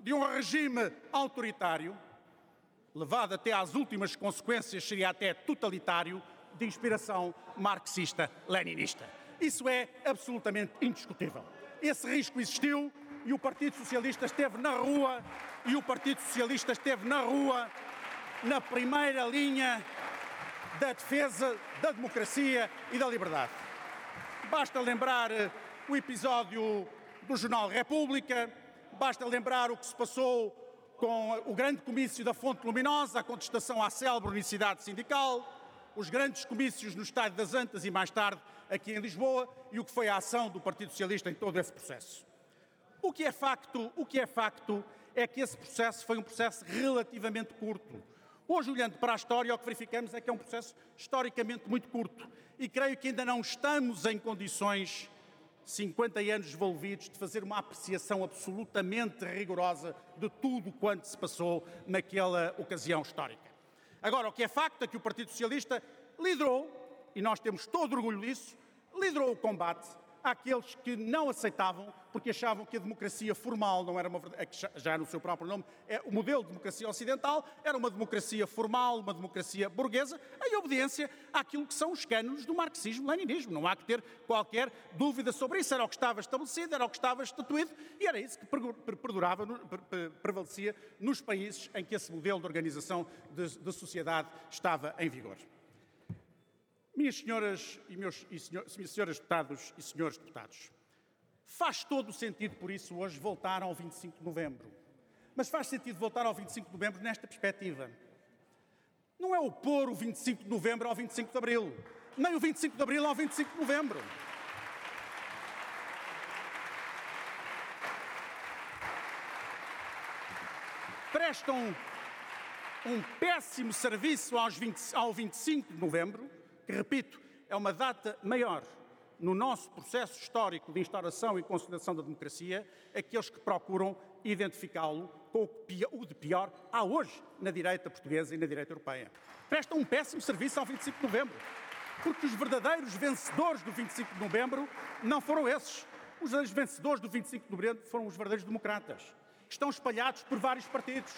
de um regime autoritário, levado até às últimas consequências, seria até totalitário, de inspiração marxista-leninista. Isso é absolutamente indiscutível. Esse risco existiu e o Partido Socialista esteve na rua, na primeira linha da defesa da democracia e da liberdade. Basta lembrar o episódio do jornal República, basta lembrar o que se passou com o grande comício da Fonte Luminosa, a contestação à célebre unicidade sindical, os grandes comícios no Estádio das Antas e mais tarde aqui em Lisboa e o que foi a ação do Partido Socialista em todo esse processo. O que é facto é que esse processo foi um processo relativamente curto. Hoje, olhando para a história, o que verificamos é que é um processo historicamente muito curto e creio que ainda não estamos em condições, 50 anos envolvidos, de fazer uma apreciação absolutamente rigorosa de tudo quanto se passou naquela ocasião histórica. Agora, o que é facto é que o Partido Socialista liderou, e nós temos todo orgulho disso, liderou o combate àqueles que não aceitavam, porque achavam que a democracia formal não era uma verdade, já no seu próprio nome, o modelo de democracia ocidental era uma democracia formal, uma democracia burguesa, em obediência àquilo que são os cânones do marxismo-leninismo. Não há que ter qualquer dúvida sobre isso. Era o que estava estabelecido, era o que estava estatuído e era isso que prevalecia nos países em que esse modelo de organização de sociedade estava em vigor. Minhas senhoras senhores deputados e senhores deputados, faz todo o sentido, por isso, hoje voltar ao 25 de novembro. Mas faz sentido voltar ao 25 de novembro nesta perspectiva. Não é opor o 25 de novembro ao 25 de abril, nem o 25 de abril ao 25 de novembro. Prestam um péssimo serviço ao 25 de novembro, que, repito, é uma data maior no nosso processo histórico de instauração e consolidação da democracia, aqueles que procuram identificá-lo com o de pior há hoje na direita portuguesa e na direita europeia. Prestam um péssimo serviço ao 25 de novembro, porque os verdadeiros vencedores do 25 de novembro não foram esses. Os verdadeiros vencedores do 25 de novembro foram os verdadeiros democratas, que estão espalhados por vários partidos.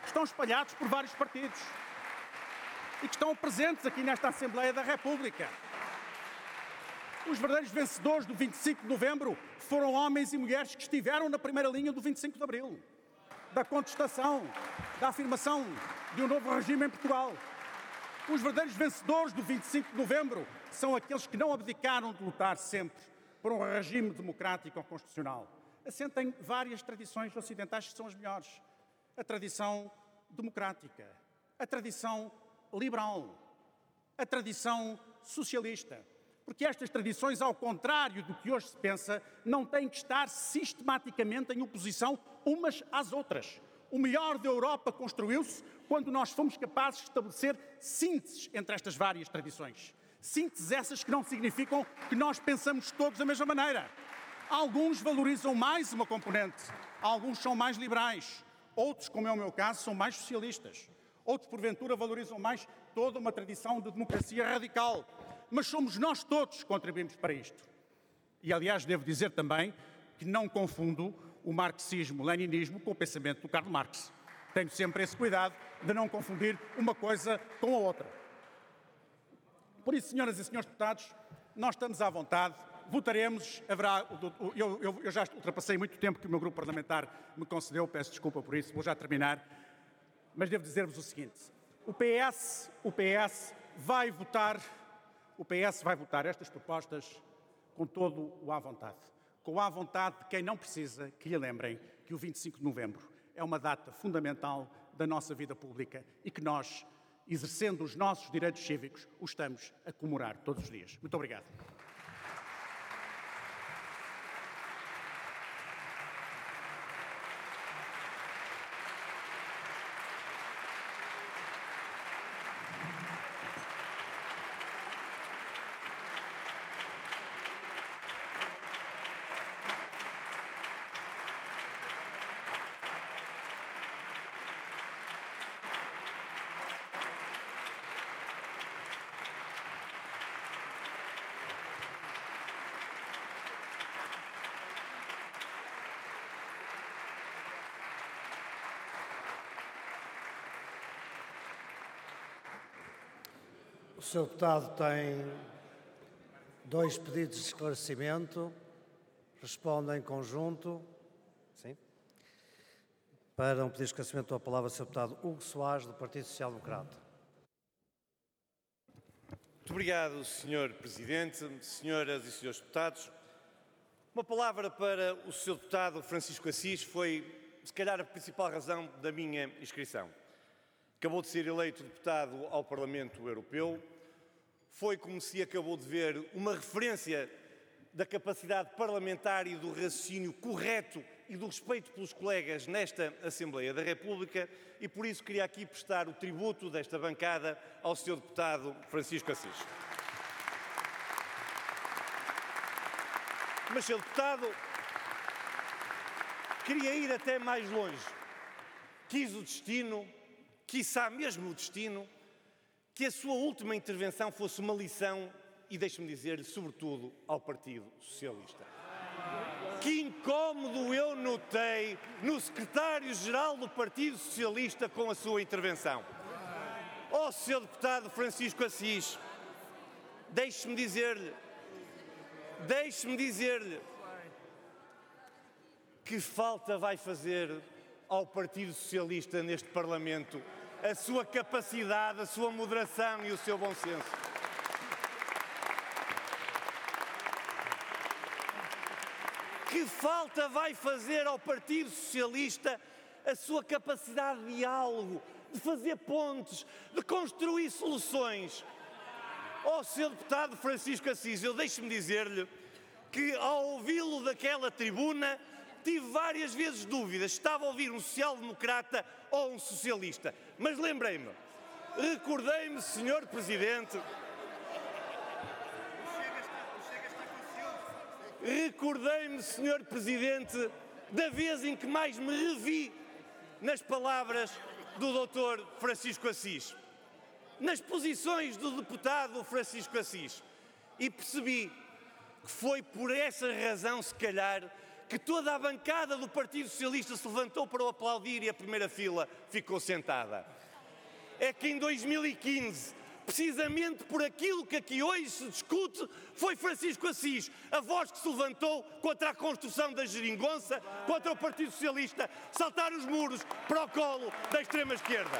E que estão presentes aqui nesta Assembleia da República. Os verdadeiros vencedores do 25 de novembro foram homens e mulheres que estiveram na primeira linha do 25 de abril, da contestação, da afirmação de um novo regime em Portugal. Os verdadeiros vencedores do 25 de novembro são aqueles que não abdicaram de lutar sempre por um regime democrático ou constitucional. Assentem várias tradições ocidentais que são as melhores. A tradição democrática, a tradição liberal, a tradição socialista. Porque estas tradições, ao contrário do que hoje se pensa, não têm que estar sistematicamente em oposição umas às outras. O melhor da Europa construiu-se quando nós fomos capazes de estabelecer sínteses entre estas várias tradições. Sínteses essas que não significam que nós pensamos todos da mesma maneira. Alguns valorizam mais uma componente, alguns são mais liberais, outros, como é o meu caso, são mais socialistas. Outros, porventura, valorizam mais toda uma tradição de democracia radical. Mas somos nós todos que contribuímos para isto. E, aliás, devo dizer também que não confundo o marxismo-leninismo com o pensamento do Karl Marx. Tenho sempre esse cuidado de não confundir uma coisa com a outra. Por isso, senhoras e senhores deputados, nós estamos à vontade, votaremos, eu já ultrapassei muito tempo que o meu grupo parlamentar me concedeu, peço desculpa por isso, vou já terminar. Mas devo dizer-vos o seguinte, o PS vai votar estas propostas com todo o à vontade. Com a vontade de quem não precisa que lhe lembrem que o 25 de novembro é uma data fundamental da nossa vida pública e que nós, exercendo os nossos direitos cívicos, o estamos a comemorar todos os dias. Muito obrigado. Sr. Deputado tem 2 pedidos de esclarecimento. Responde em conjunto. Sim. Para um pedido de esclarecimento, dou a palavra ao Sr. Deputado Hugo Soares, do Partido Social Democrata. Muito obrigado, Sr. Presidente, senhoras e senhores deputados. Uma palavra para o Sr. Deputado Francisco Assis foi, se calhar, a principal razão da minha inscrição. Acabou de ser eleito deputado ao Parlamento Europeu. Foi, como se acabou de ver, uma referência da capacidade parlamentar e do raciocínio correto e do respeito pelos colegas nesta Assembleia da República e, por isso, queria aqui prestar o tributo desta bancada ao Sr. Deputado Francisco Assis. Mas, Sr. Deputado, queria ir até mais longe. Quis o destino, quiçá mesmo o destino, que a sua última intervenção fosse uma lição, e deixe-me dizer-lhe, sobretudo, ao Partido Socialista. Que incómodo eu notei no secretário-geral do Partido Socialista com a sua intervenção. Oh, Sr. Deputado Francisco Assis, deixe-me dizer-lhe que falta vai fazer ao Partido Socialista neste Parlamento a sua capacidade, a sua moderação e o seu bom senso. Que falta vai fazer ao Partido Socialista a sua capacidade de diálogo, de fazer pontes, de construir soluções. Oh, Sr. Deputado Francisco Assis, deixe-me dizer-lhe que, ao ouvi-lo daquela tribuna, tive várias vezes dúvidas se estava a ouvir um social-democrata ou um socialista. Mas lembrei-me, recordei-me, Sr. Presidente, da vez em que mais me revi nas palavras do Dr. Francisco Assis, nas posições do deputado Francisco Assis, e percebi que foi por essa razão, se calhar, que toda a bancada do Partido Socialista se levantou para o aplaudir e a primeira fila ficou sentada. É que em 2015, precisamente por aquilo que aqui hoje se discute, foi Francisco Assis, a voz que se levantou contra a construção da geringonça, contra o Partido Socialista, saltar os muros para o colo da extrema-esquerda.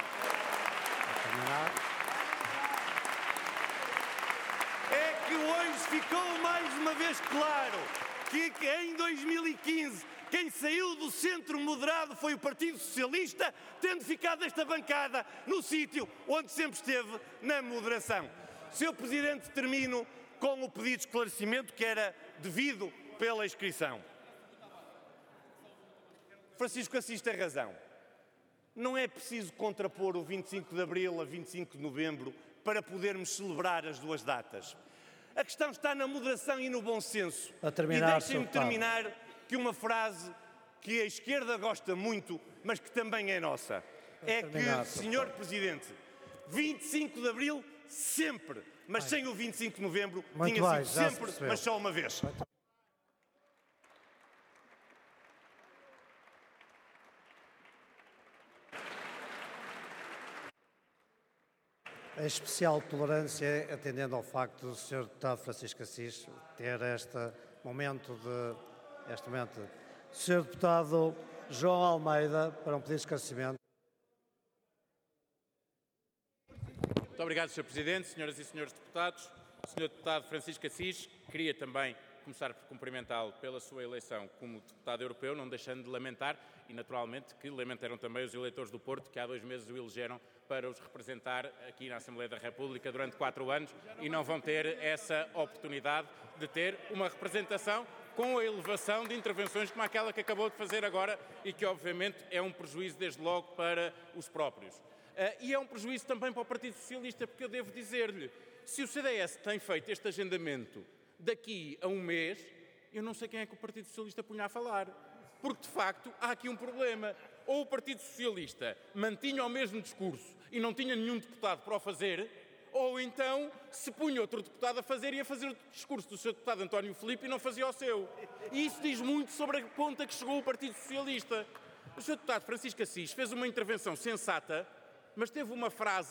É que hoje ficou mais uma vez claro que em 2015 quem saiu do centro moderado foi o Partido Socialista, tendo ficado esta bancada no sítio onde sempre esteve, na moderação. Sr. Presidente, termino com o pedido de esclarecimento que era devido pela inscrição. Francisco Assis tem razão. Não é preciso contrapor o 25 de Abril a 25 de Novembro para podermos celebrar as duas datas. A questão está na moderação e no bom senso. E deixem-me terminar que uma frase que a esquerda gosta muito, mas que também é nossa. É que, Sr. Presidente, 25 de Abril, sempre, mas sem o 25 de Novembro, tinha sido sempre, mas só uma vez. A especial tolerância, atendendo ao facto do Sr. Deputado Francisco Assis ter este momento. Sr. Deputado João Almeida, para um pedido de esclarecimento. Muito obrigado, Sr. Presidente, senhoras e senhores deputados. Sr. Deputado Francisco Assis, queria também começar por cumprimentá-lo pela sua eleição como deputado europeu, não deixando de lamentar, e naturalmente que lamentaram também os eleitores do Porto, que há 2 meses o elegeram para os representar aqui na Assembleia da República durante 4 anos e não vão ter essa oportunidade de ter uma representação com a elevação de intervenções como aquela que acabou de fazer agora e que obviamente é um prejuízo desde logo para os próprios. E é um prejuízo também para o Partido Socialista, porque eu devo dizer-lhe, se o CDS tem feito este agendamento daqui a 1 mês, eu não sei quem é que o Partido Socialista punha a falar. Porque, de facto, há aqui um problema. Ou o Partido Socialista mantinha o mesmo discurso e não tinha nenhum deputado para o fazer, ou então se punha outro deputado a fazer e a fazer o discurso do seu deputado António Filipe e não fazia o seu. E isso diz muito sobre a ponta que chegou o Partido Socialista. O seu deputado Francisco Assis fez uma intervenção sensata, mas teve uma frase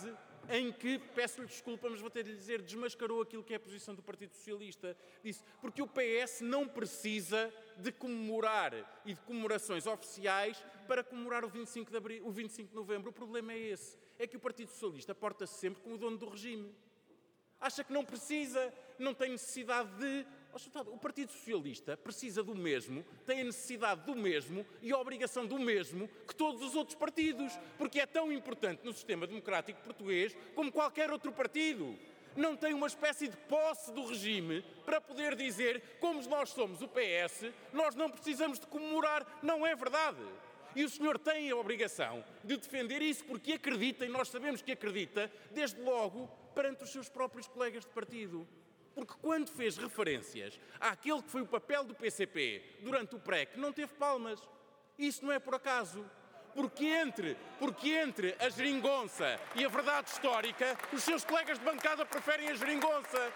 em que, peço-lhe desculpa, mas vou ter de lhe dizer, desmascarou aquilo que é a posição do Partido Socialista. Disse, porque o PS não precisa de comemorar e de comemorações oficiais para comemorar o 25 de abril, o 25 de novembro. O problema é esse, é que o Partido Socialista porta-se sempre como o dono do regime. Acha que não precisa, não tem necessidade de... O Partido Socialista precisa do mesmo, tem a necessidade do mesmo e a obrigação do mesmo que todos os outros partidos, porque é tão importante no sistema democrático português como qualquer outro partido. Não tem uma espécie de posse do regime para poder dizer, como nós somos o PS, nós não precisamos de comemorar. Não é verdade. E o senhor tem a obrigação de defender isso, porque acredita, e nós sabemos que acredita, desde logo, perante os seus próprios colegas de partido. Porque quando fez referências àquele que foi o papel do PCP durante o PREC, não teve palmas. Isso não é por acaso. Porque entre a geringonça e a verdade histórica, os seus colegas de bancada preferem a geringonça.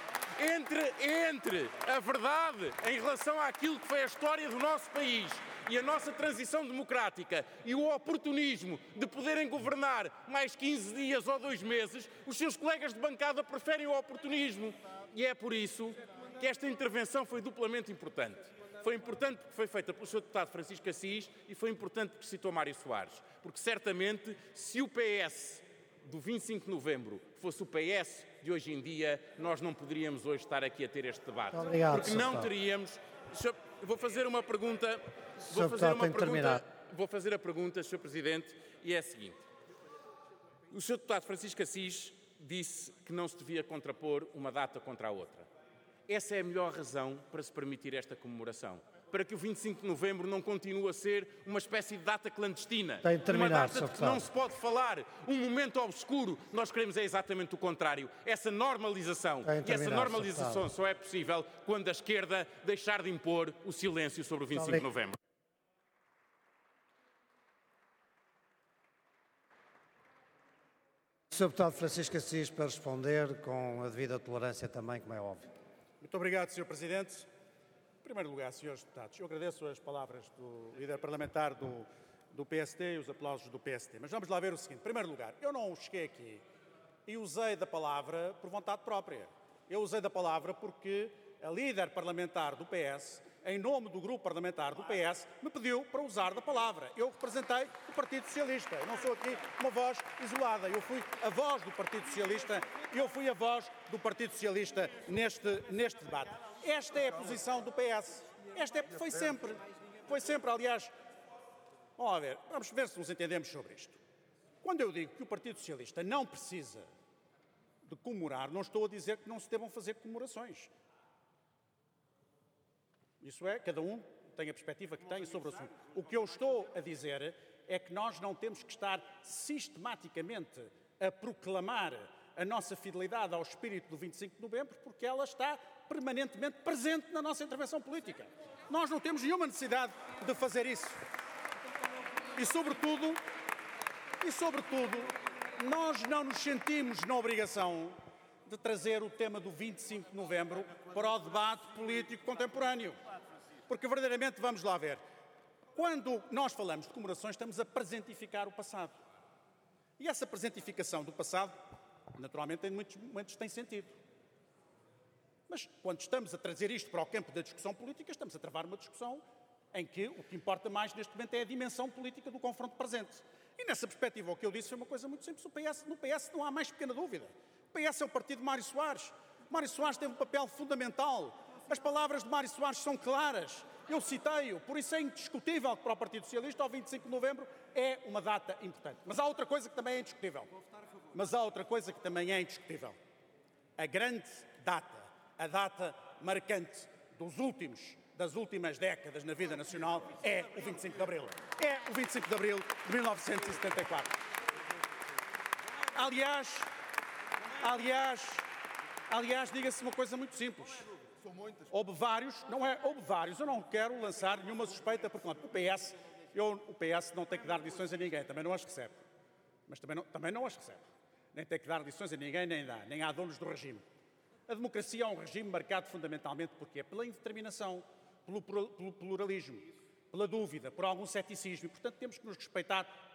Entre a verdade em relação àquilo que foi a história do nosso país e a nossa transição democrática e o oportunismo de poderem governar mais 15 dias ou 2 meses, os seus colegas de bancada preferem o oportunismo. E é por isso que esta intervenção foi duplamente importante. Foi importante porque foi feita pelo Sr. Deputado Francisco Assis e foi importante porque citou Mário Soares. Porque certamente, se o PS do 25 de novembro fosse o PS de hoje em dia, nós não poderíamos hoje estar aqui a ter este debate. Obrigado, porque não teríamos... Vou fazer uma pergunta... Vou fazer a pergunta, Sr. Presidente, e é a seguinte. O Sr. Deputado Francisco Assis disse que não se devia contrapor uma data contra a outra. Essa é a melhor razão para se permitir esta comemoração. Para que o 25 de novembro não continue a ser uma espécie de data clandestina. Tem de terminar, uma data de que não se pode falar, um momento obscuro. Nós queremos é exatamente o contrário. Essa normalização. E essa normalização só é possível quando a esquerda deixar de impor o silêncio sobre o 25 de novembro. Sr. Deputado Francisco Assis, para responder com a devida tolerância também, como é óbvio. Muito obrigado, Sr. Presidente. Em primeiro lugar, Srs. Deputados, eu agradeço as palavras do líder parlamentar do PSD e os aplausos do PSD. Mas vamos lá ver o seguinte. Em primeiro lugar, eu não cheguei aqui e usei da palavra por vontade própria. Eu usei da palavra porque a líder parlamentar do PS, em nome do grupo parlamentar do PS, me pediu para usar da palavra. Eu representei o Partido Socialista. Eu não sou aqui uma voz isolada. Eu fui a voz do Partido Socialista. Eu fui a voz do Partido Socialista neste debate. Esta é a posição do PS. Foi sempre, aliás. Vamos ver se nos entendemos sobre isto. Quando eu digo que o Partido Socialista não precisa de comemorar, não estou a dizer que não se devam fazer comemorações. Isso é, cada um tem a perspectiva que tem sobre o assunto. O que eu estou a dizer é que nós não temos que estar sistematicamente a proclamar a nossa fidelidade ao espírito do 25 de novembro, porque ela está permanentemente presente na nossa intervenção política. Nós não temos nenhuma necessidade de fazer isso. E, sobretudo, nós não nos sentimos na obrigação de trazer o tema do 25 de novembro para o debate político contemporâneo. Porque, verdadeiramente, vamos lá ver, quando nós falamos de comemorações, estamos a presentificar o passado. E essa presentificação do passado, naturalmente, em muitos momentos tem sentido. Mas, quando estamos a trazer isto para o campo da discussão política, estamos a travar uma discussão em que o que importa mais neste momento é a dimensão política do confronto presente. E, nessa perspectiva, o que eu disse foi uma coisa muito simples. No PS não há mais pequena dúvida. O PS é o partido de Mário Soares. Mário Soares tem um papel fundamental. As palavras de Mário Soares são claras. Eu citei-o. Por isso é indiscutível que para o Partido Socialista, ao 25 de novembro, é uma data importante. Mas há outra coisa que também é indiscutível. A grande data, a data marcante das últimas décadas na vida nacional é o 25 de Abril. É o 25 de Abril de 1974. Aliás, diga-se uma coisa muito simples. Houve vários, eu não quero lançar nenhuma suspeita, porque o PS não tem que dar lições a ninguém, também não as recebe. Mas também não as recebe. Nem tem que dar lições a ninguém, nem há donos do regime. A democracia é um regime marcado fundamentalmente pela indeterminação, pelo pluralismo, pela dúvida, por algum ceticismo. E, portanto, temos que nos respeitar